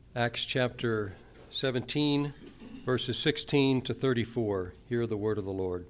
Acts chapter 17, verses 16 to 34. Hear the word of the Lord.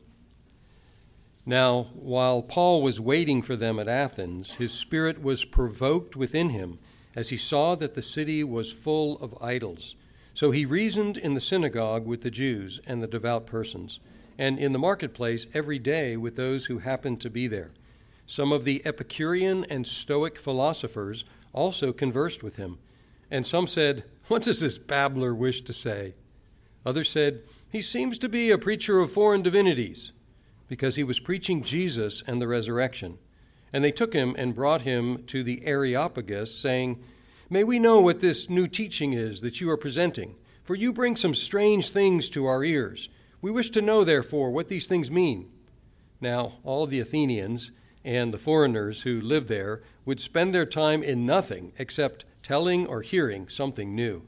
Now, while Paul was waiting for them at Athens, his spirit was provoked within him as he saw that the city was full of idols. So he reasoned in the synagogue with the Jews and the devout persons, and in the marketplace every day with those who happened to be there. Some of the Epicurean and Stoic philosophers also conversed with him. And some said, "What does this babbler wish to say?" Others said, "He seems to be a preacher of foreign divinities," because he was preaching Jesus and the resurrection. And they took him and brought him to the Areopagus, saying, "May we know what this new teaching is that you are presenting? For you bring some strange things to our ears. We wish to know, therefore, what these things mean." Now, all the Athenians and the foreigners who lived there would spend their time in nothing except telling or hearing something new.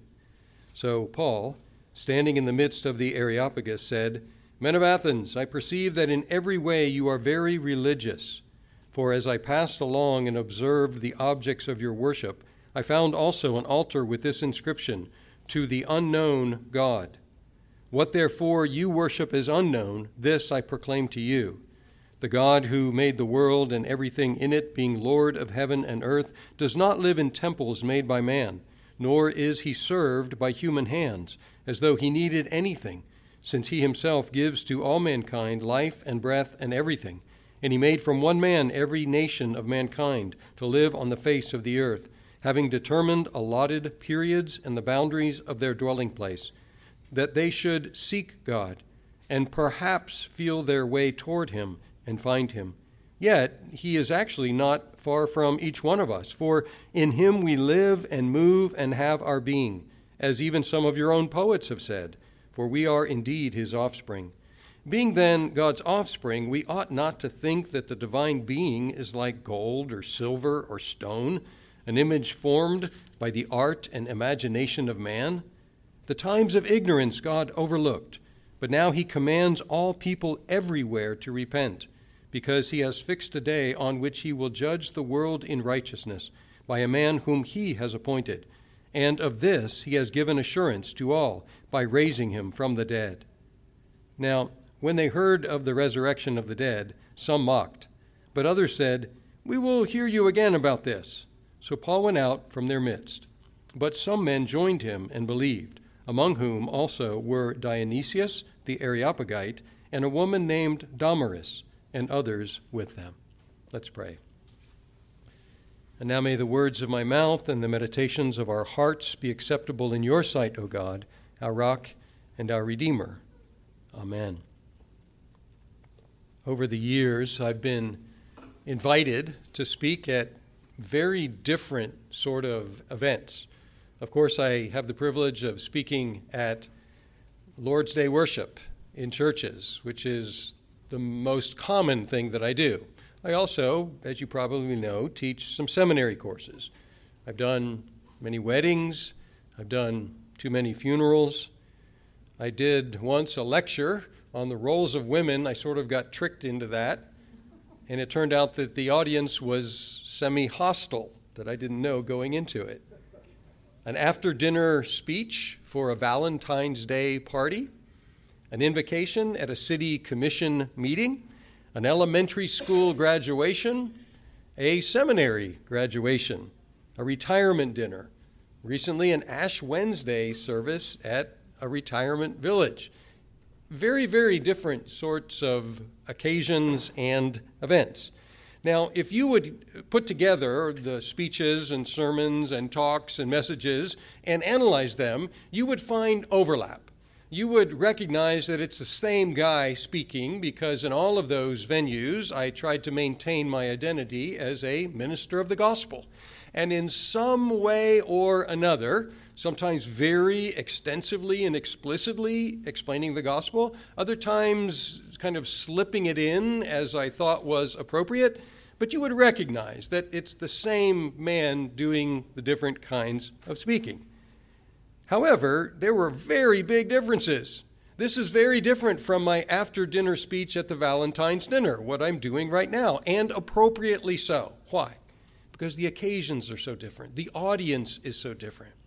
So Paul, standing in the midst of the Areopagus, said, "Men of Athens, I perceive that in every way you are very religious. For as I passed along and observed the objects of your worship, I found also an altar with this inscription, 'To the unknown God.' What therefore you worship as unknown, this I proclaim to you. The God who made the world and everything in it, being Lord of heaven and earth, does not live in temples made by man, nor is he served by human hands, as though he needed anything, since he himself gives to all mankind life and breath and everything. And he made from one man every nation of mankind to live on the face of the earth, having determined allotted periods and the boundaries of their dwelling place, that they should seek God and perhaps feel their way toward him and find him. Yet he is actually not far from each one of us, for in him we live and move and have our being, as even some of your own poets have said, for we are indeed his offspring. Being then God's offspring, we ought not to think that the divine being is like gold or silver or stone, an image formed by the art and imagination of man. The times of ignorance God overlooked, but now he commands all people everywhere to repent, because he has fixed a day on which he will judge the world in righteousness by a man whom he has appointed. And of this he has given assurance to all by raising him from the dead." Now, when they heard of the resurrection of the dead, some mocked, but others said, "We will hear you again about this." So Paul went out from their midst. But some men joined him and believed, among whom also were Dionysius the Areopagite and a woman named Damaris, and others with them. Let's pray. And now may the words of my mouth and the meditations of our hearts be acceptable in your sight, O God, our rock and our Redeemer. Amen. Over the years, I've been invited to speak at very different sort of events. Of course, I have the privilege of speaking at Lord's Day worship in churches, which is the most common thing that I do. I also, as you probably know, teach some seminary courses. I've done many weddings. I've done too many funerals. I did once a lecture on the roles of women. I sort of got tricked into that, and it turned out that the audience was semi-hostile, that I didn't know going into it. An after-dinner speech for a Valentine's Day party, an invocation at a city commission meeting, an elementary school graduation, a seminary graduation, a retirement dinner, recently an Ash Wednesday service at a retirement village. Very, very different sorts of occasions and events. Now, if you would put together the speeches and sermons and talks and messages and analyze them, you would find overlap. You would recognize that it's the same guy speaking, because in all of those venues, I tried to maintain my identity as a minister of the gospel. And in some way or another, sometimes very extensively and explicitly explaining the gospel, other times kind of slipping it in as I thought was appropriate, but you would recognize that it's the same man doing the different kinds of speaking. However, there were very big differences. This is very different from my after-dinner speech at the Valentine's dinner, what I'm doing right now, and appropriately so. Why? Because the occasions are so different. The audience is so different.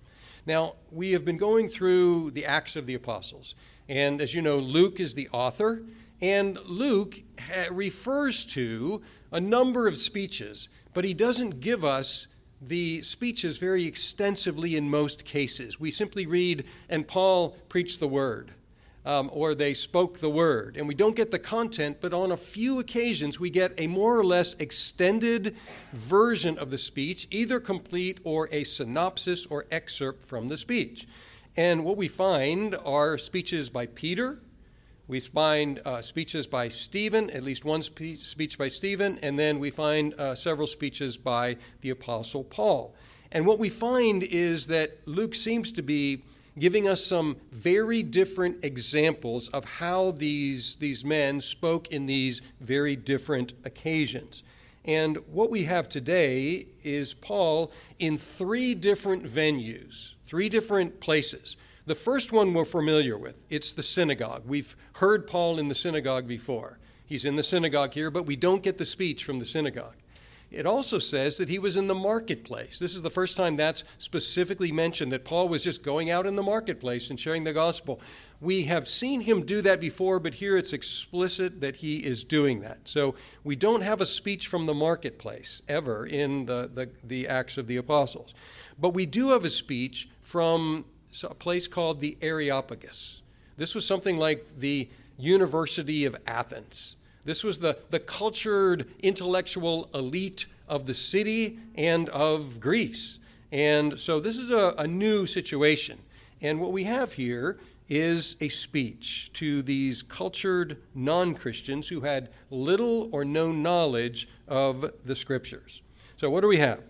Now, we have been going through the Acts of the Apostles. And as you know, Luke is the author. And Luke refers to a number of speeches, but he doesn't give us the speeches very extensively in most cases. We simply read, and Paul preached the word, or they spoke the word. And we don't get the content, but on a few occasions we get a more or less extended version of the speech, either complete or a synopsis or excerpt from the speech. And what we find are speeches by Peter. We find speeches by Stephen, at least one speech by Stephen, and then we find several speeches by the Apostle Paul. And what we find is that Luke seems to be giving us some very different examples of how these men spoke in these very different occasions. And what we have today is Paul in three different venues, three different places. The first one we're familiar with. It's the synagogue. We've heard Paul in the synagogue before. He's in the synagogue here, but we don't get the speech from the synagogue. It also says that he was in the marketplace. This is the first time that's specifically mentioned, that Paul was just going out in the marketplace and sharing the gospel. We have seen him do that before, but here it's explicit that he is doing that. So we don't have a speech from the marketplace ever in the Acts of the Apostles. But we do have a speech from a place called the Areopagus. This was something like the University of Athens. This was the cultured intellectual elite of the city and of Greece. And so this is a new situation. And what we have here is a speech to these cultured non-Christians who had little or no knowledge of the Scriptures. So what do we have?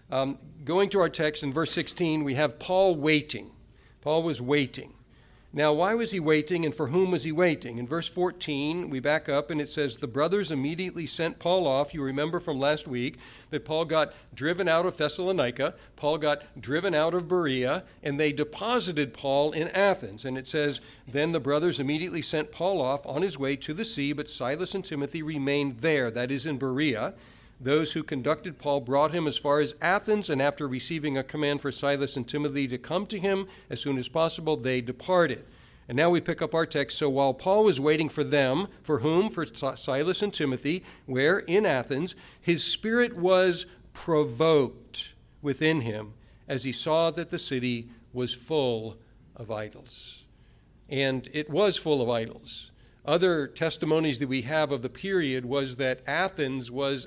Going to our text in verse 16, we have Paul waiting. Paul was waiting. Now, why was he waiting, and for whom was he waiting? In verse 14, we back up, and it says, the brothers immediately sent Paul off. You remember from last week that Paul got driven out of Thessalonica. Paul got driven out of Berea, and they deposited Paul in Athens. And it says, then the brothers immediately sent Paul off on his way to the sea, but Silas and Timothy remained there, that is in Berea. Those who conducted Paul brought him as far as Athens, and after receiving a command for Silas and Timothy to come to him as soon as possible, they departed. And now we pick up our text. So while Paul was waiting for them, for whom? For Silas and Timothy, where? In Athens, his spirit was provoked within him as he saw that the city was full of idols. And it was full of idols. Other testimonies that we have of the period was that Athens was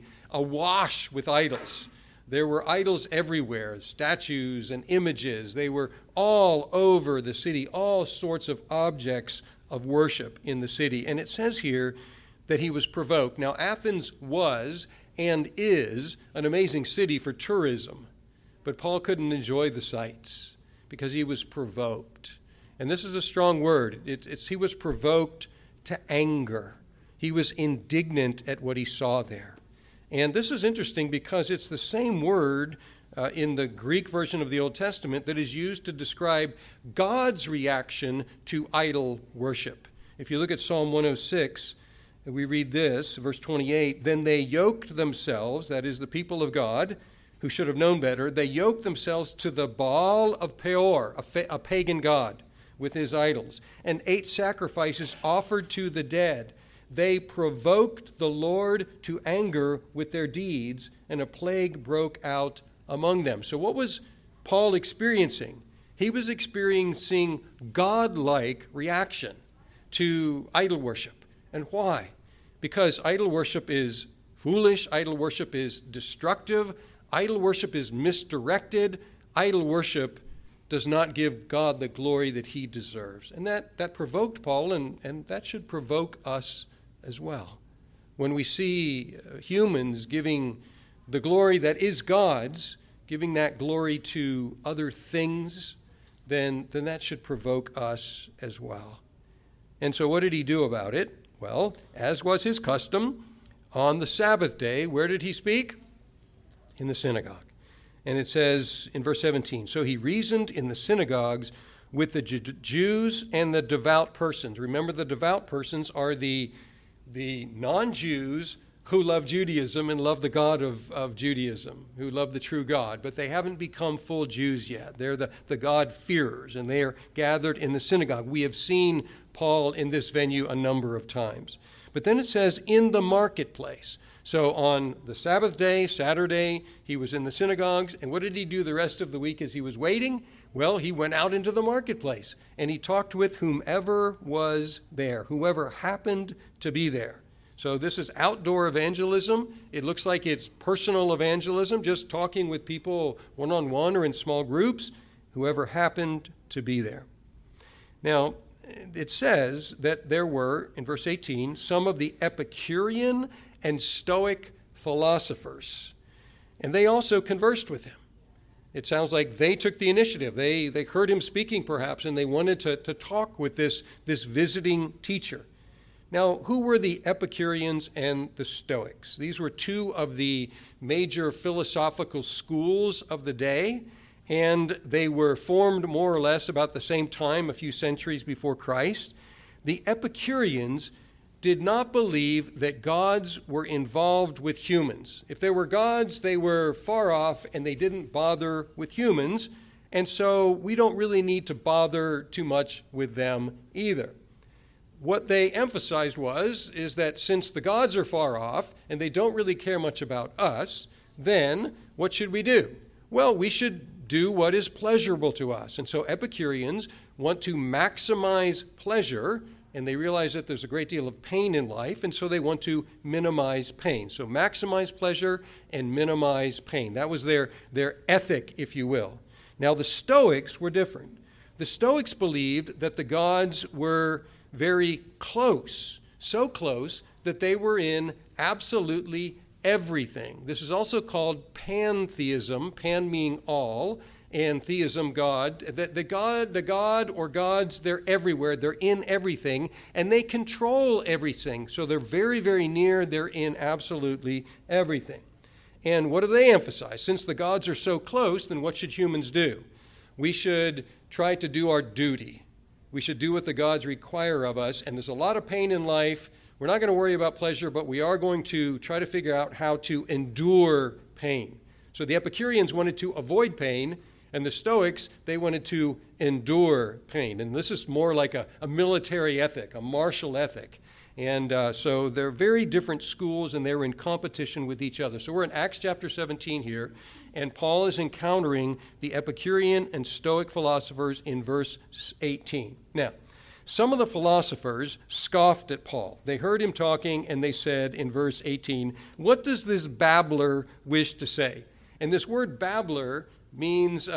awash with idols. There were idols everywhere, statues and images. They were all over the city, all sorts of objects of worship in the city. And it says here that he was provoked. Now, Athens was and is an amazing city for tourism, but Paul couldn't enjoy the sights because he was provoked. And this is a strong word. He was provoked to anger. He was indignant at what he saw there. And this is interesting because it's the same word in the Greek version of the Old Testament that is used to describe God's reaction to idol worship. If you look at Psalm 106, we read this, verse 28, then they yoked themselves, that is the people of God, who should have known better, they yoked themselves to the Baal of Peor, a pagan god, with his idols, and ate sacrifices offered to the dead. They provoked the Lord to anger with their deeds, and a plague broke out among them. So what was Paul experiencing? He was experiencing God-like reaction to idol worship. And why? Because idol worship is foolish, idol worship is destructive, idol worship is misdirected, idol worship does not give God the glory that he deserves. And that provoked Paul, and that should provoke us as well. When we see humans giving the glory that is God's, giving that glory to other things, then that should provoke us as well. And so what did he do about it? Well, as was his custom, on the Sabbath day, where did he speak? In the synagogue. And it says in verse 17, so he reasoned in the synagogues with the Jews and the devout persons. Remember, the devout persons are the non-Jews who love Judaism and love the God of Judaism, who love the true God, but they haven't become full Jews yet. They're the God-fearers, and they are gathered in the synagogue. We have seen Paul in this venue a number of times. But then it says, in the marketplace. So on the Sabbath day, Saturday, he was in the synagogues, and what did he do the rest of the week as he was waiting? Well, he went out into the marketplace, and he talked with whomever was there, whoever happened to be there. So this is outdoor evangelism. It looks like it's personal evangelism, just talking with people one-on-one or in small groups, whoever happened to be there. Now, it says that there were, in verse 18, some of the Epicurean and Stoic philosophers, and they also conversed with him. It sounds like they took the initiative. They heard him speaking, perhaps, and they wanted to talk with this visiting teacher. Now, who were the Epicureans and the Stoics? These were two of the major philosophical schools of the day, and they were formed more or less about the same time, a few centuries before Christ. The Epicureans did not believe that gods were involved with humans. If there were gods, they were far off, and they didn't bother with humans, and so we don't really need to bother too much with them either. What they emphasized is that since the gods are far off, and they don't really care much about us, then what should we do? Well, we should do what is pleasurable to us. And so Epicureans want to maximize pleasure, and they realize that there's a great deal of pain in life, and so they want to minimize pain. So maximize pleasure and minimize pain. That was their ethic, if you will. Now, the Stoics were different. The Stoics believed that the gods were very close, so close that they were in absolutely everything. This is also called pantheism, pan meaning all, and theism, God. The God or gods, they're everywhere. They're in everything, and they control everything. So they're very, very near. They're in absolutely everything. And what do they emphasize? Since the gods are so close, then what should humans do? We should try to do our duty. We should do what the gods require of us, and there's a lot of pain in life. We're not going to worry about pleasure, but we are going to try to figure out how to endure pain. So the Epicureans wanted to avoid pain, and the Stoics, they wanted to endure pain. And this is more like a military ethic, a martial ethic. And so they're very different schools, and they're in competition with each other. So we're in Acts chapter 17 here, and Paul is encountering the Epicurean and Stoic philosophers in verse 18. Now, some of the philosophers scoffed at Paul. They heard him talking, and they said in verse 18, "What does this babbler wish to say?" And this word babbler means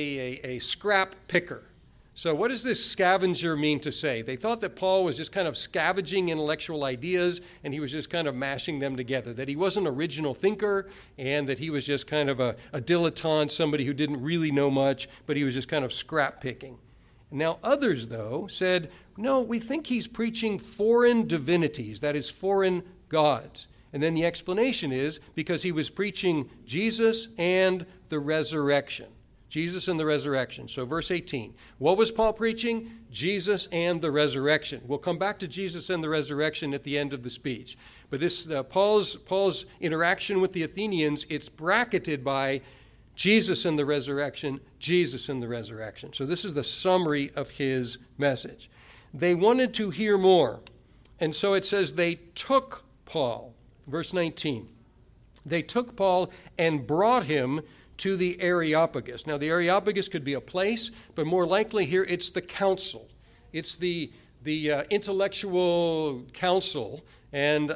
a scrap picker. So what does this scavenger mean to say? They thought that Paul was just kind of scavenging intellectual ideas, and he was just kind of mashing them together, that he wasn't an original thinker, and that he was just kind of a dilettante, somebody who didn't really know much, but he was just kind of scrap picking. Now others, though, said, no, we think he's preaching foreign divinities, that is, foreign gods. And then the explanation is because he was preaching Jesus and the resurrection. Jesus and the resurrection. So verse 18, what was Paul preaching? Jesus and the resurrection. We'll come back to Jesus and the resurrection at the end of the speech. But this Paul's interaction with the Athenians, it's bracketed by Jesus and the resurrection, Jesus and the resurrection. So this is the summary of his message. They wanted to hear more. And so it says they took Paul. Verse 19, they took Paul and brought him to the Areopagus. Now, the Areopagus could be a place, but more likely here it's the council. It's the intellectual council, and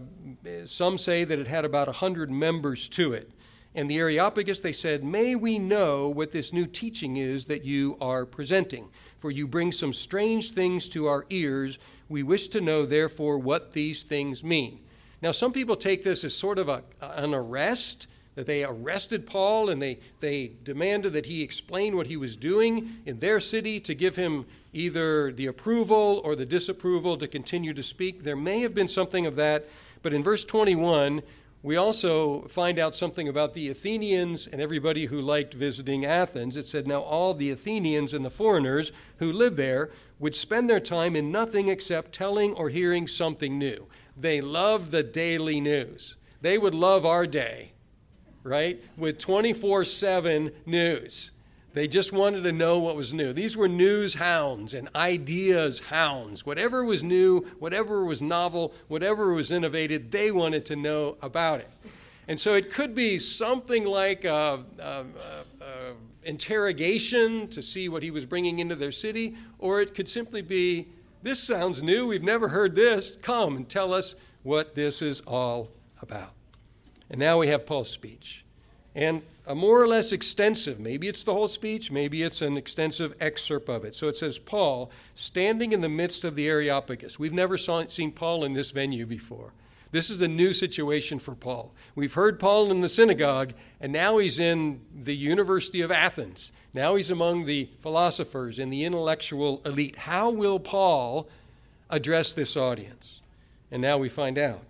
some say that it had about 100 members to it. And the Areopagus, they said, may we know what this new teaching is that you are presenting? For you bring some strange things to our ears. We wish to know, therefore, what these things mean. Now, some people take this as sort of an arrest, that they arrested Paul and they demanded that he explain what he was doing in their city to give him either the approval or the disapproval to continue to speak. There may have been something of that, but in verse 21, we also find out something about the Athenians and everybody who liked visiting Athens. It said, now all the Athenians and the foreigners who lived there would spend their time in nothing except telling or hearing something new. They love the daily news. They would love our day, right? With 24/7 news. They just wanted to know what was new. These were news hounds and ideas hounds. Whatever was new, whatever was novel, whatever was innovative, they wanted to know about it. And so it could be something like interrogation to see what he was bringing into their city, or it could simply be, this sounds new, we've never heard this, come and tell us what this is all about. And now we have Paul's speech. And a more or less extensive, maybe it's the whole speech, maybe it's an extensive excerpt of it. So it says, Paul, standing in the midst of the Areopagus. We've never seen Paul in this venue before. This is a new situation for Paul. We've heard Paul in the synagogue, and now he's in the University of Athens. Now he's among the philosophers and the intellectual elite. How will Paul address this audience? And now we find out.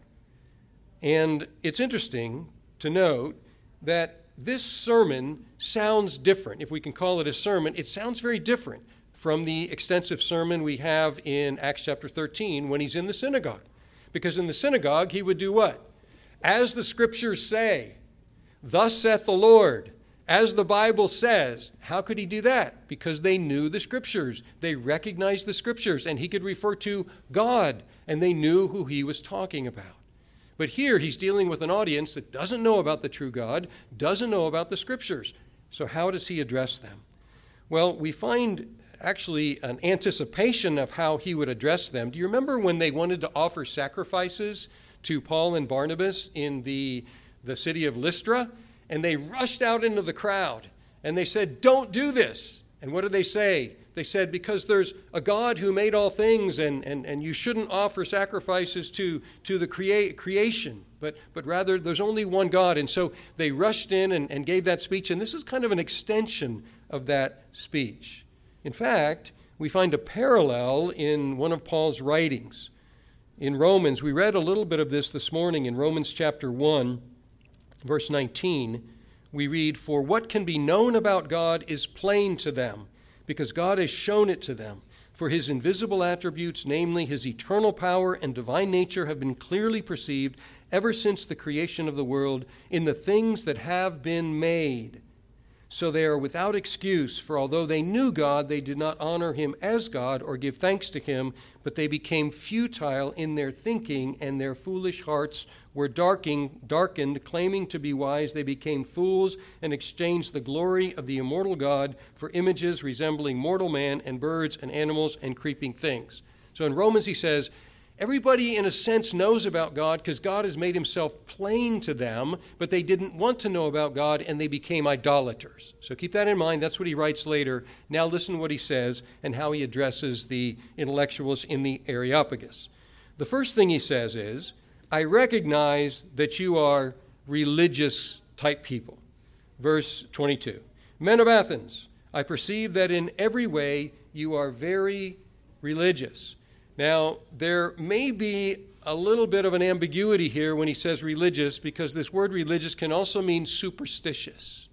And it's interesting to note that this sermon sounds different. If we can call it a sermon, it sounds very different from the extensive sermon we have in Acts chapter 13 when he's in the synagogue. Because in the synagogue, he would do what? As the scriptures say, thus saith the Lord, as the Bible says. How could he do that? Because they knew the scriptures. They recognized the scriptures, and he could refer to God, and they knew who he was talking about. But here he's dealing with an audience that doesn't know about the true God, doesn't know about the scriptures. So how does he address them? Well, we find actually an anticipation of how he would address them. Do you remember when they wanted to offer sacrifices to Paul and Barnabas in the city of Lystra? And they rushed out into the crowd and they said, don't do this. And what did they say? They said, because there's a God who made all things, and you shouldn't offer sacrifices to the creation, but rather there's only one God. And so they rushed in and gave that speech, and this is kind of an extension of that speech. In fact, we find a parallel in one of Paul's writings. In Romans, we read a little bit of this morning in Romans chapter 1, verse 19. We read, for what can be known about God is plain to them, because God has shown it to them. For his invisible attributes, namely his eternal power and divine nature, have been clearly perceived ever since the creation of the world in the things that have been made. So they are without excuse, for although they knew God, they did not honor him as God or give thanks to him, but they became futile in their thinking, and their foolish hearts were darkened. Claiming to be wise, they became fools and exchanged the glory of the immortal God for images resembling mortal man and birds and animals and creeping things. So in Romans he says, everybody in a sense knows about God because God has made himself plain to them, but they didn't want to know about God and they became idolaters. So keep that in mind. That's what he writes later. Now listen to what he says and how he addresses the intellectuals in the Areopagus. The first thing he says is, I recognize that you are religious type people. Verse 22, men of Athens, I perceive that in every way you are very religious. Now, there may be a little bit of an ambiguity here when he says religious, because this word religious can also mean superstitious.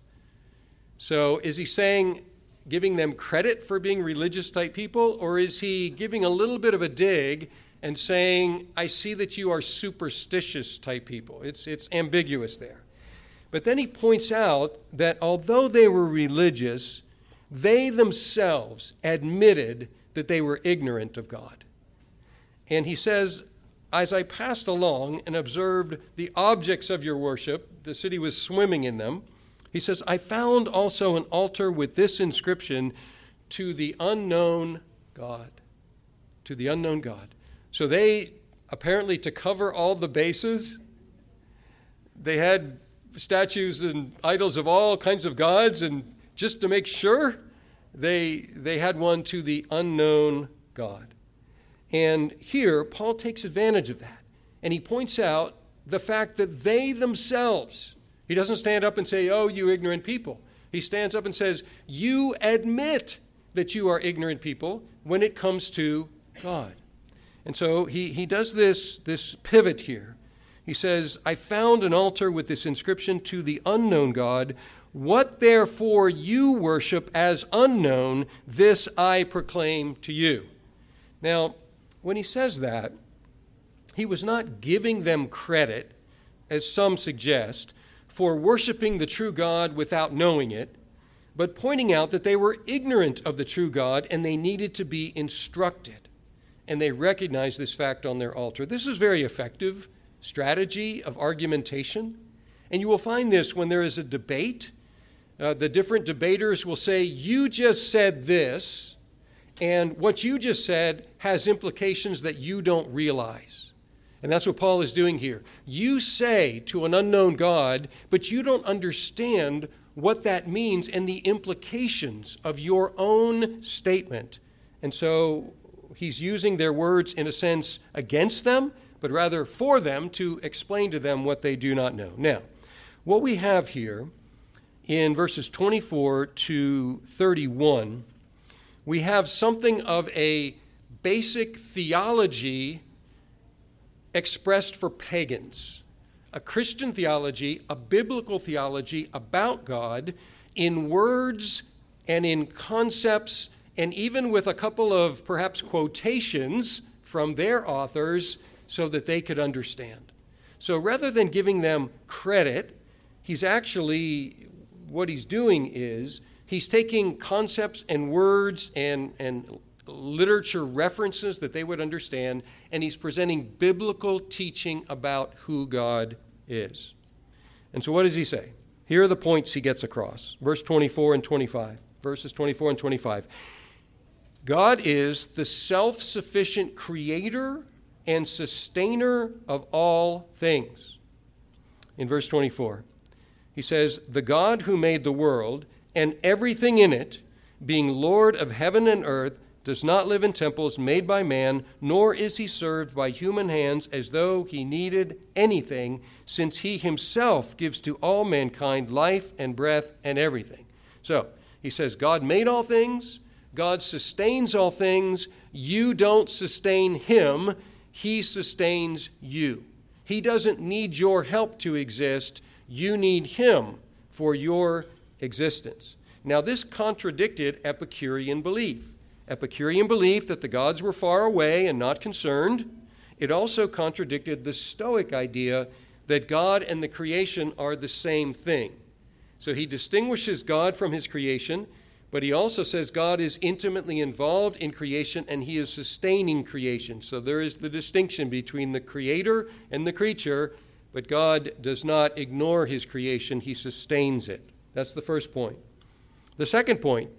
So is he saying, giving them credit for being religious type people, or is he giving a little bit of a dig and saying, I see that you are superstitious type people? It's ambiguous there. But then he points out that although they were religious, they themselves admitted that they were ignorant of God. And he says, as I passed along and observed the objects of your worship, the city was swimming in them, he says, I found also an altar with this inscription, to the unknown God. To the unknown God. So they, apparently to cover all the bases, they had statues and idols of all kinds of gods, and just to make sure, they had one to the unknown God. And here, Paul takes advantage of that. And he points out the fact that they themselves, he doesn't stand up and say, oh, you ignorant people. He stands up and says, you admit that you are ignorant people when it comes to God. And so he does this pivot here. He says, I found an altar with this inscription, to the unknown God. What therefore you worship as unknown, this I proclaim to you. Now, when he says that, he was not giving them credit, as some suggest, for worshiping the true God without knowing it, but pointing out that they were ignorant of the true God and they needed to be instructed. And they recognized this fact on their altar. This is very effective strategy of argumentation. And you will find this when there is a debate. The different debaters will say, you just said this, and what you just said has implications that you don't realize. And that's what Paul is doing here. You say to an unknown God, but you don't understand what that means and the implications of your own statement. And so he's using their words in a sense against them, but rather for them to explain to them what they do not know. Now, what we have here in verses 24 to 31, we have something of a basic theology expressed for pagans. A Christian theology, a biblical theology about God in words and in concepts, and even with a couple of perhaps quotations from their authors so that they could understand. So rather than giving them credit, what he's doing is he's taking concepts and words and literature references that they would understand, and he's presenting biblical teaching about who God is. And so what does he say? Here are the points he gets across. Verses 24 and 25. God is the self-sufficient creator and sustainer of all things. In verse 24, he says, the God who made the world and everything in it, being Lord of heaven and earth, does not live in temples made by man, nor is he served by human hands as though he needed anything, since he himself gives to all mankind life and breath and everything. So, he says, God made all things, God sustains all things, you don't sustain him, he sustains you. He doesn't need your help to exist, you need him for your existence. Now, this contradicted Epicurean belief. Epicurean belief that the gods were far away and not concerned. It also contradicted the Stoic idea that God and the creation are the same thing. So he distinguishes God from his creation, but he also says God is intimately involved in creation and he is sustaining creation. So there is the distinction between the creator and the creature, but God does not ignore his creation, he sustains it. That's the first point. The second point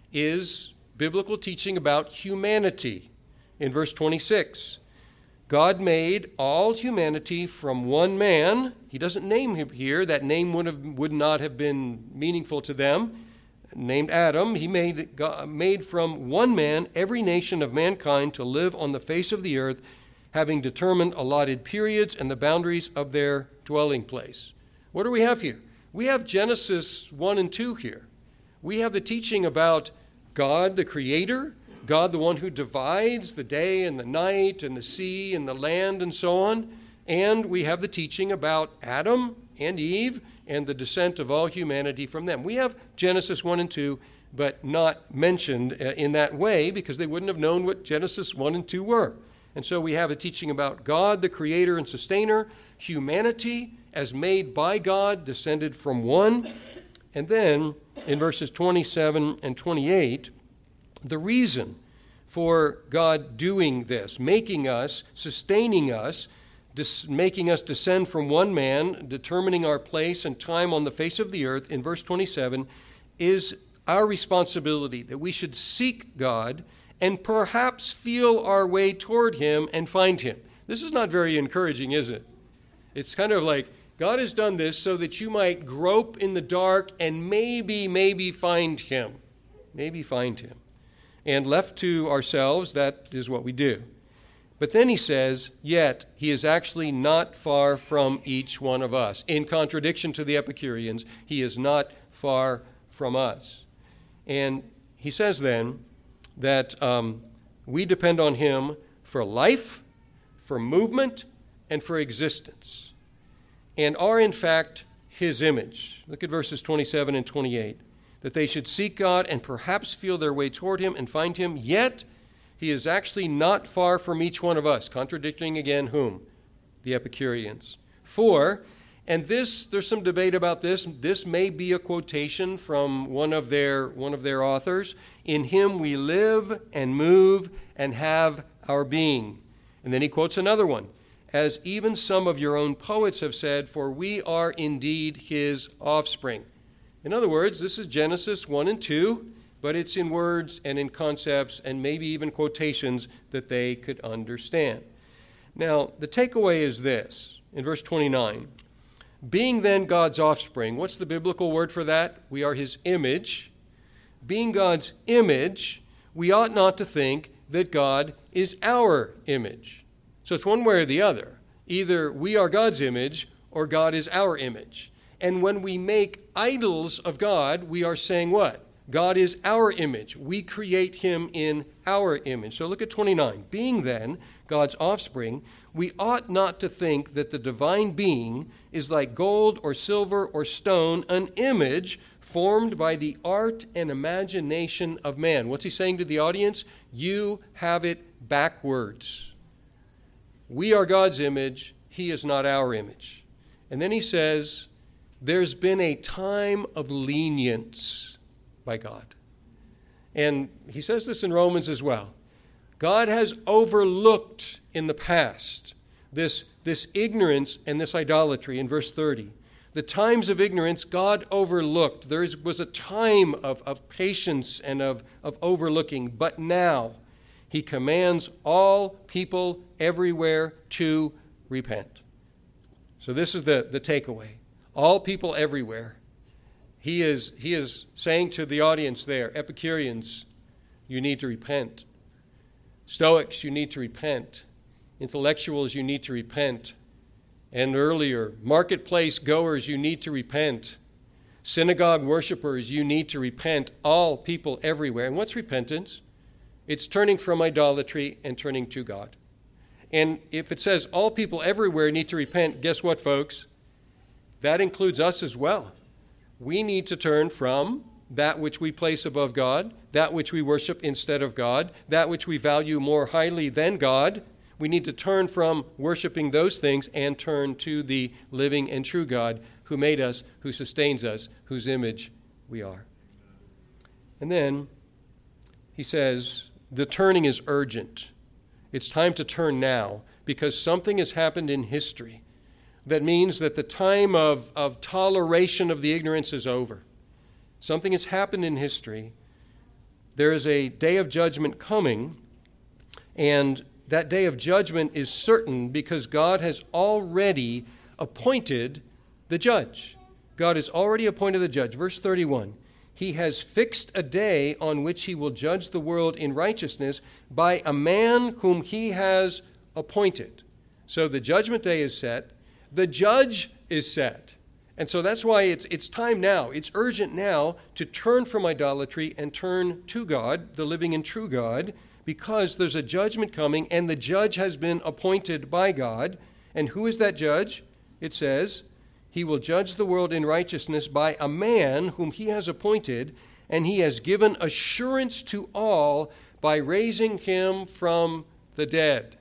is biblical teaching about humanity. In verse 26, God made all humanity from one man. He doesn't name him here. That name would not have been meaningful to them. Named Adam, he made from one man every nation of mankind to live on the face of the earth, having determined allotted periods and the boundaries of their dwelling place. What do we have here? We have Genesis 1 and 2 here. We have the teaching about God, the creator, God, the one who divides the day and the night and the sea and the land and so on. And we have the teaching about Adam and Eve and the descent of all humanity from them. We have Genesis 1 and 2, but not mentioned in that way because they wouldn't have known what Genesis 1 and 2 were. And so we have a teaching about God, the creator and sustainer, humanity as made by God, descended from one. And then in verses 27 and 28, the reason for God doing this, making us, sustaining us, making us descend from one man, determining our place and time on the face of the earth, in verse 27, is our responsibility that we should seek God and perhaps feel our way toward him and find him. This is not very encouraging, is it? It's kind of like, God has done this so that you might grope in the dark and maybe find him. Maybe find him. And left to ourselves, that is what we do. But then he says, yet he is actually not far from each one of us. In contradiction to the Epicureans, he is not far from us. And he says then that we depend on him for life, for movement, and for existence, and are in fact his image. Look at verses 27 and 28. That they should seek God and perhaps feel their way toward him and find him, yet He is actually not far from each one of us, contradicting again whom? The Epicureans. 4, and this, there's some debate about this. This may be a quotation from one of their authors. In him we live and move and have our being. And then he quotes another one. As even some of your own poets have said, for we are indeed his offspring. In other words, this is Genesis 1 and 2, but it's in words and in concepts and maybe even quotations that they could understand. Now, the takeaway is this, in verse 29. Being then God's offspring, what's the biblical word for that? We are his image. Being God's image, we ought not to think that God is our image. So it's one way or the other. Either we are God's image or God is our image. And when we make idols of God, we are saying what? God is our image. We create him in our image. So look at 29. Being then God's offspring, we ought not to think that the divine being is like gold or silver or stone, an image formed by the art and imagination of man. What's he saying to the audience? You have it backwards. We are God's image. He is not our image. And then he says, there's been a time of lenience by God. And he says this in Romans as well. God has overlooked in the past this ignorance and this idolatry in verse 30. The times of ignorance God overlooked. There was a time of patience and of overlooking. But now he commands all people everywhere to repent. So this is the takeaway. All people everywhere. He is saying to the audience there, Epicureans, you need to repent. Stoics, you need to repent. Intellectuals, you need to repent. And earlier, marketplace goers, you need to repent. Synagogue worshipers, you need to repent. All people everywhere. And what's repentance? It's turning from idolatry and turning to God. And if it says all people everywhere need to repent, guess what, folks? That includes us as well. We need to turn from that which we place above God, that which we worship instead of God, that which we value more highly than God. We need to turn from worshiping those things and turn to the living and true God who made us, who sustains us, whose image we are. And then he says, the turning is urgent. It's time to turn now because something has happened in history that means that the time of toleration of the ignorance is over. Something has happened in history. There is a day of judgment coming, and that day of judgment is certain because God has already appointed the judge. God has already appointed the judge. Verse 31, he has fixed a day on which he will judge the world in righteousness by a man whom he has appointed. So the judgment day is set. The judge is set. And so that's why it's time now. It's urgent now to turn from idolatry and turn to God, the living and true God, because there's a judgment coming and the judge has been appointed by God. And who is that judge? It says, he will judge the world in righteousness by a man whom he has appointed, and he has given assurance to all by raising him from the dead.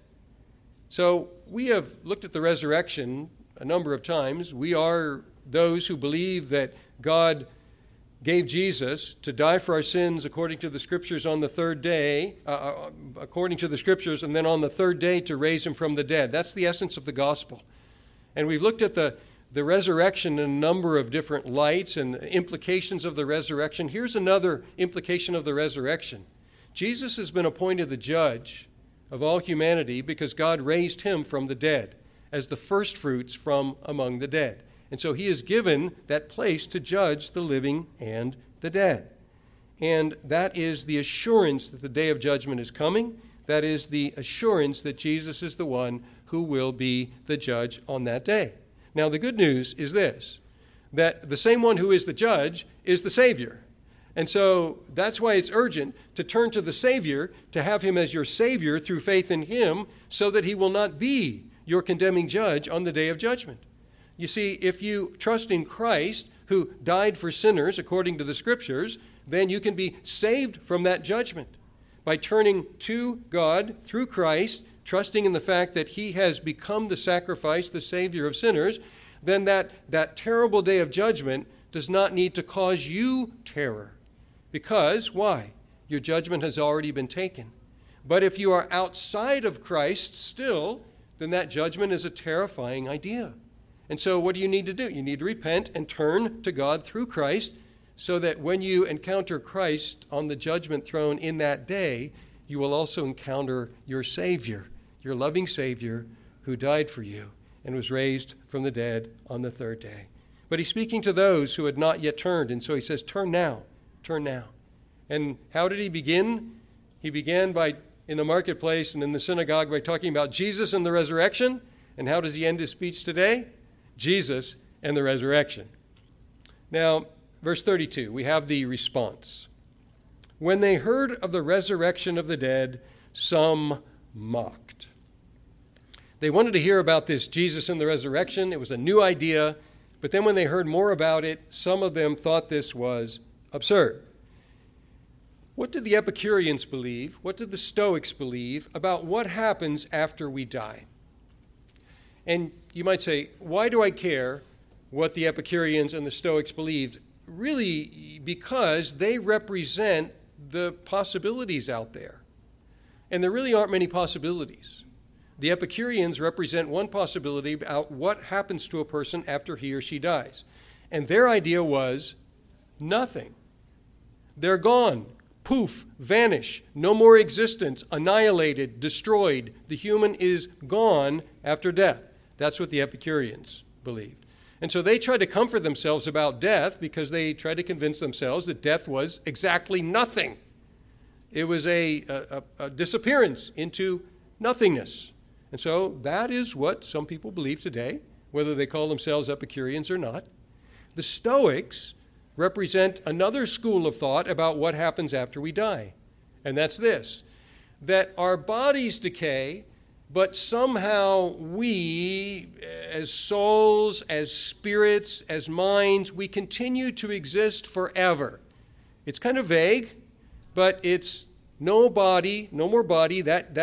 So we have looked at the resurrection a number of times. We are those who believe that God gave Jesus to die for our sins according to the Scriptures on the third day, according to the Scriptures, and then on the third day to raise him from the dead. That's the essence of the gospel. And we've looked at the resurrection in a number of different lights and implications of the resurrection. Here's another implication of the resurrection. Jesus has been appointed the judge of all humanity because God raised him from the dead as the first fruits from among the dead. And so he is given that place to judge the living and the dead. And that is the assurance that the day of judgment is coming. That is the assurance that Jesus is the one who will be the judge on that day. Now, the good news is this, that the same one who is the judge is the Savior. And so that's why it's urgent to turn to the Savior, to have him as your Savior through faith in him, so that he will not be your condemning judge on the day of judgment. You see, if you trust in Christ, who died for sinners according to the Scriptures, then you can be saved from that judgment. by turning to God through Christ, trusting in the fact that he has become the sacrifice, the Savior of sinners, then that terrible day of judgment does not need to cause you terror. Because, why? Your judgment has already been taken. But if you are outside of Christ still, then that judgment is a terrifying idea. And so what do you need to do? You need to repent and turn to God through Christ, so that when you encounter Christ on the judgment throne in that day, you will also encounter your Savior, your loving Savior who died for you and was raised from the dead on the third day. But he's speaking to those who had not yet turned, and so he says, turn now, turn now. And how did he begin? He began in the marketplace and in the synagogue by talking about Jesus and the resurrection. And how does he end his speech today? Jesus and the resurrection. Now, verse 32, we have the response. When they heard of the resurrection of the dead, some mocked. They wanted to hear about this Jesus and the resurrection. It was a new idea. But then when they heard more about it, some of them thought this was absurd. What did the Epicureans believe? What did the Stoics believe about what happens after we die? And you might say, why do I care what the Epicureans and the Stoics believed? Really, because they represent the possibilities out there. And there really aren't many possibilities. The Epicureans represent one possibility about what happens to a person after he or she dies. And their idea was nothing. They're gone. Poof, vanish, no more existence, annihilated, destroyed. The human is gone after death. That's what the Epicureans believed. And so they tried to comfort themselves about death because they tried to convince themselves that death was exactly nothing. It was a disappearance into nothingness. And so that is what some people believe today, whether they call themselves Epicureans or not. The Stoics represent another school of thought about what happens after we die. And that's this, that our bodies decay, but somehow we, as souls, as spirits, as minds, we continue to exist forever. It's kind of vague, but it's no body, no more body, that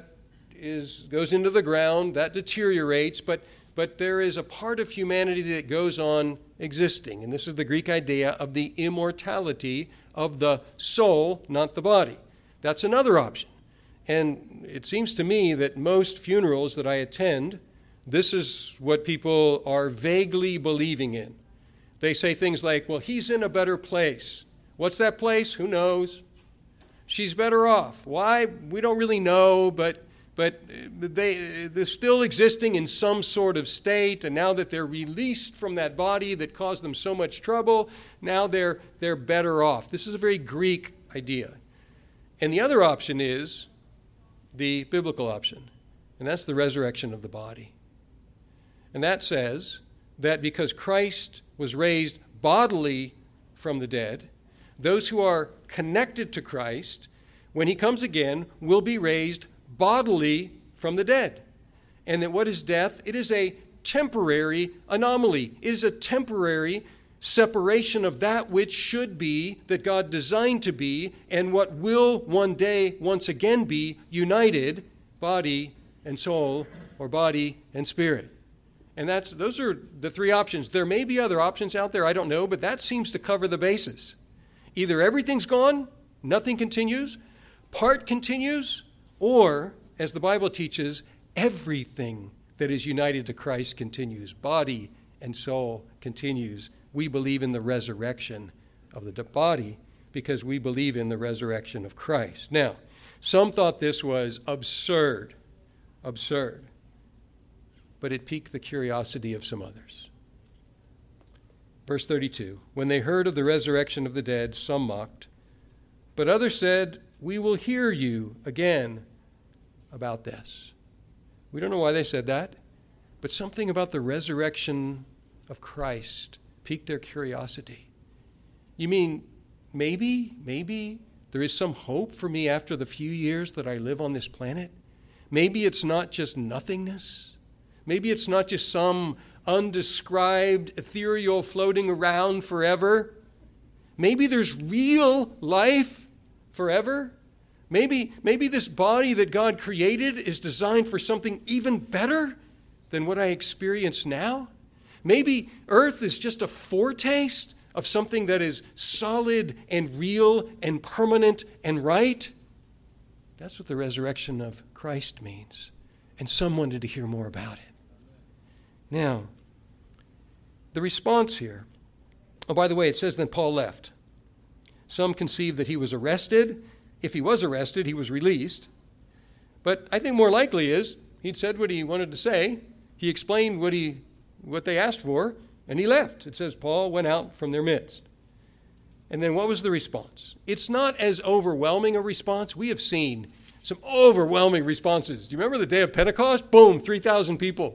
goes into the ground, that deteriorates, but there is a part of humanity that goes on existing. And this is the Greek idea of the immortality of the soul, not the body. That's another option. And it seems to me that most funerals that I attend, this is what people are vaguely believing in. They say things like, well, he's in a better place. What's that place? Who knows? She's better off. Why? We don't really know, but they're still existing in some sort of state, and now that they're released from that body that caused them so much trouble, now they're better off. This is a very Greek idea. And the other option is the biblical option, and that's the resurrection of the body. And that says that because Christ was raised bodily from the dead, those who are connected to Christ, when he comes again, will be raised bodily from the dead. And that what is death? It is a temporary anomaly. It is a temporary separation of that which should be, that God designed to be, and what will one day once again be united, body and soul, or body and spirit. And those are the three options. There may be other options out there, I don't know, but that seems to cover the basis. Either everything's gone, nothing continues, part continues, or, as the Bible teaches, everything that is united to Christ continues. Body and soul continues. We believe in the resurrection of the body because we believe in the resurrection of Christ. Now, some thought this was absurd, but it piqued the curiosity of some others. Verse 32, when they heard of the resurrection of the dead, some mocked, but others said, we will hear you again about this. We don't know why they said that, but something about the resurrection of Christ piqued their curiosity. You mean maybe there is some hope for me after the few years that I live on this planet? Maybe it's not just nothingness. Maybe it's not just some undescribed ethereal floating around forever. Maybe there's real life forever. Maybe this body that God created is designed for something even better than what I experience now. Maybe earth is just a foretaste of something that is solid and real and permanent and right. That's what the resurrection of Christ means. And some wanted to hear more about it. Now, the response here. Oh, by the way, it says then Paul left. Some conceive that he was arrested. If he was arrested, he was released. But I think more likely is he'd said what he wanted to say. He explained what they asked for, and he left. It says Paul went out from their midst. And then what was the response? It's not as overwhelming a response. We have seen some overwhelming responses. Do you remember the day of Pentecost? Boom, 3,000 people.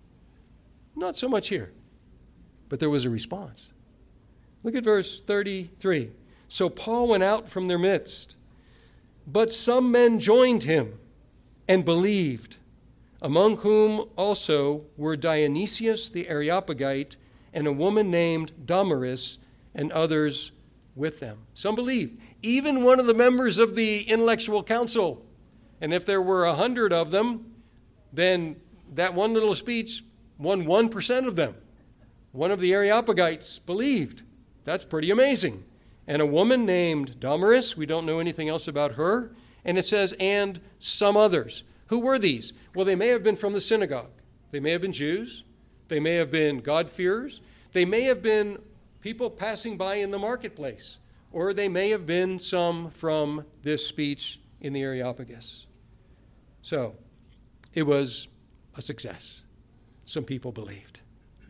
Not so much here. But there was a response. Look at verse 33. So Paul went out from their midst, but some men joined him and believed, among whom also were Dionysius the Areopagite and a woman named Damaris and others with them. Some believed. Even one of the members of the intellectual council. And if there were 100 of them, then that one little speech won 1% of them. One of the Areopagites believed. That's pretty amazing. And a woman named Damaris, we don't know anything else about her. And it says, and some others. Who were these? Well, they may have been from the synagogue. They may have been Jews. They may have been God-fearers. They may have been people passing by in the marketplace. Or they may have been some from this speech in the Areopagus. So, it was a success. Some people believed.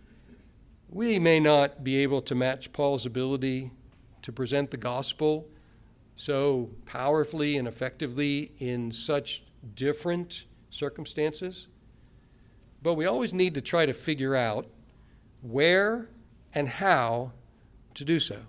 We may not be able to match Paul's ability to present the gospel so powerfully and effectively in such different circumstances, but we always need to try to figure out where and how to do so.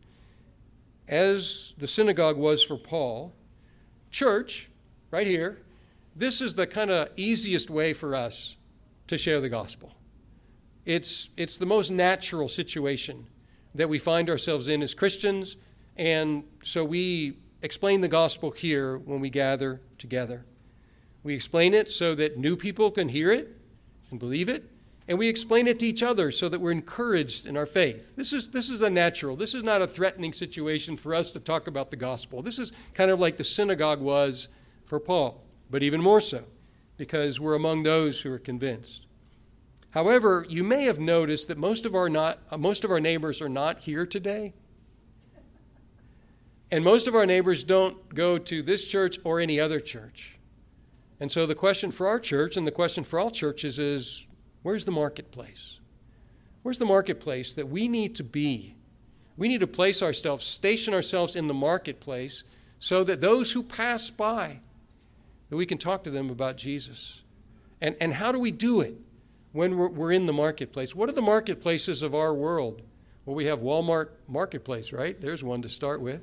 As the synagogue was for Paul, church, right here, this is the kind of easiest way for us to share the gospel. It's the most natural situation that we find ourselves in as Christians, and so we explain the gospel here when we gather together. We explain it so that new people can hear it and believe it, and we explain it to each other so that we're encouraged in our faith. This is a natural. This is not a threatening situation for us to talk about the gospel. This is kind of like the synagogue was for Paul, but even more so because we're among those who are convinced. However, you may have noticed that most of our neighbors are not here today. And most of our neighbors don't go to this church or any other church. And so the question for our church and the question for all churches is, where's the marketplace? Where's the marketplace that we need to be? We need to place ourselves, station ourselves in the marketplace so that those who pass by, that we can talk to them about Jesus. And how do we do it when we're in the marketplace? What are the marketplaces of our world? Well, we have Walmart Marketplace, right? There's one to start with.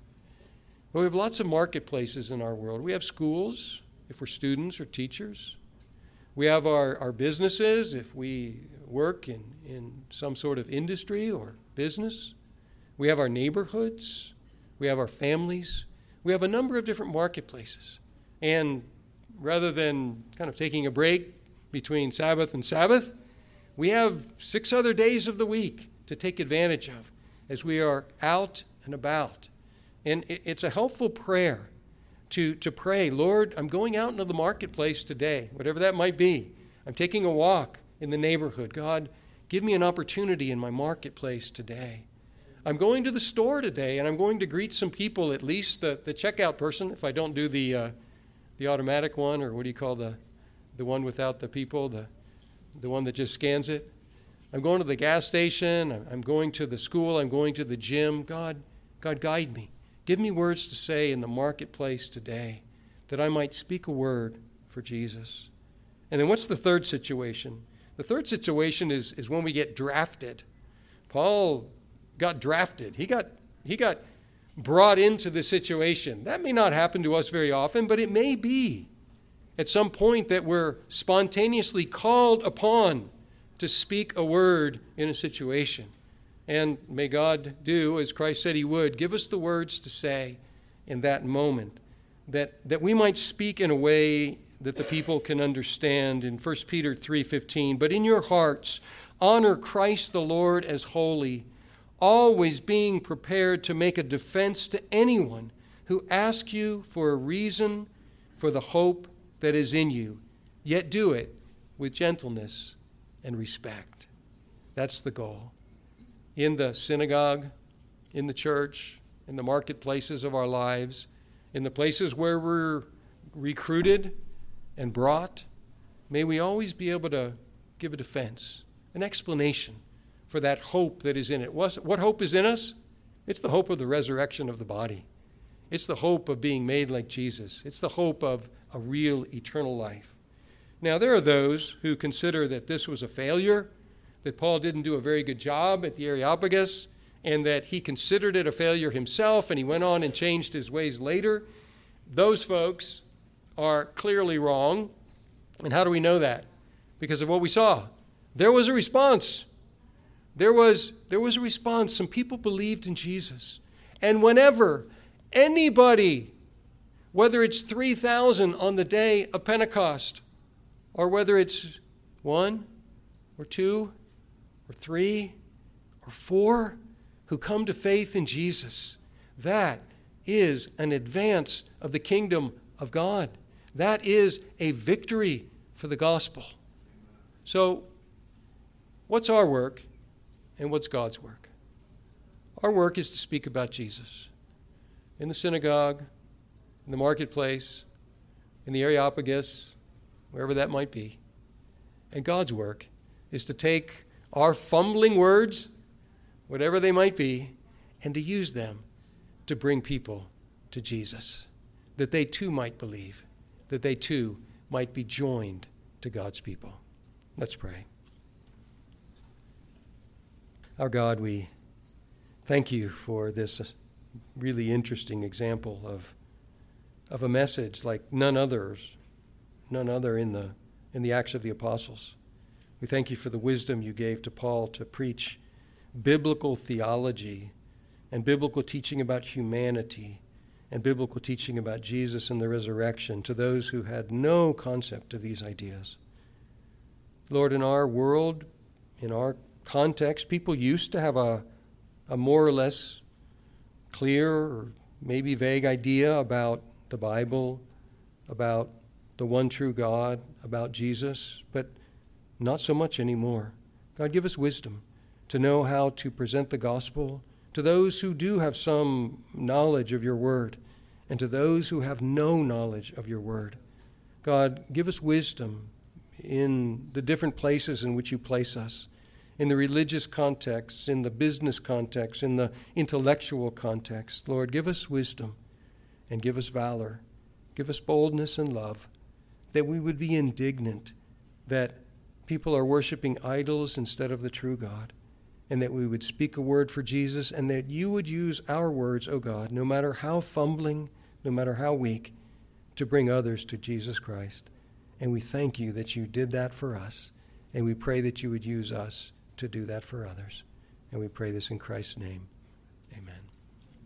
Well, we have lots of marketplaces in our world. We have schools, if we're students or teachers. We have our businesses, if we work in some sort of industry or business. We have our neighborhoods. We have our families. We have a number of different marketplaces. And rather than kind of taking a break between Sabbath and Sabbath, we have 6 other days of the week to take advantage of as we are out and about. And it's a helpful prayer to pray, Lord, I'm going out into the marketplace today, whatever that might be. I'm taking a walk in the neighborhood. God, give me an opportunity in my marketplace today. I'm going to the store today, and I'm going to greet some people, at least the checkout person, if I don't do the automatic one, or what do you call the one without the people, the one that just scans it. I'm going to the gas station. I'm going to the school. I'm going to the gym. God, guide me. Give me words to say in the marketplace today that I might speak a word for Jesus. And then what's the third situation? The third situation is when we get drafted. Paul got drafted. He got brought into the situation. That may not happen to us very often, but it may be at some point that we're spontaneously called upon to speak a word in a situation. And may God do, as Christ said he would, give us the words to say in that moment that we might speak in a way that the people can understand in 1 Peter 3:15. But in your hearts, honor Christ the Lord as holy, always being prepared to make a defense to anyone who asks you for a reason for the hope that is in you, yet do it with gentleness and respect. That's the goal. In the synagogue, in the church, in the marketplaces of our lives, in the places where we're recruited and brought, may we always be able to give a defense, an explanation for that hope that is in it. What hope is in us? It's the hope of the resurrection of the body. It's the hope of being made like Jesus. It's the hope of a real eternal life. Now, there are those who consider that this was a failure, that Paul didn't do a very good job at the Areopagus, and that he considered it a failure himself, and he went on and changed his ways later. Those folks are clearly wrong. And how do we know that? Because of what we saw. There was a response. There was a response. Some people believed in Jesus. And whenever anybody, whether it's 3,000 on the day of Pentecost, or whether it's 1 or 2 or 3 or 4 who come to faith in Jesus, that is an advance of the kingdom of God. That is a victory for the gospel. So, what's our work and what's God's work? Our work is to speak about Jesus in the synagogue, in the marketplace, in the Areopagus, wherever that might be. And God's work is to take our fumbling words, whatever they might be, and to use them to bring people to Jesus, that they too might believe, that they too might be joined to God's people. Let's pray. Our God, we thank you for this really interesting example of a message like none other in the Acts of the Apostles. We thank you for the wisdom you gave to Paul to preach biblical theology and biblical teaching about humanity and biblical teaching about Jesus and the resurrection to those who had no concept of these ideas. Lord, in our world, in our context, people used to have a more or less clear or maybe vague idea about the Bible, about the one true God, about Jesus, but not so much anymore. God, give us wisdom to know how to present the gospel to those who do have some knowledge of your word and to those who have no knowledge of your word. God, give us wisdom in the different places in which you place us, in the religious context, in the business context, in the intellectual context. Lord, give us wisdom and give us valor. Give us boldness and love, that we would be indignant that people are worshiping idols instead of the true God, and that we would speak a word for Jesus, and that you would use our words, O God, no matter how fumbling, no matter how weak, to bring others to Jesus Christ. And we thank you that you did that for us, and we pray that you would use us to do that for others. And we pray this in Christ's name. Amen.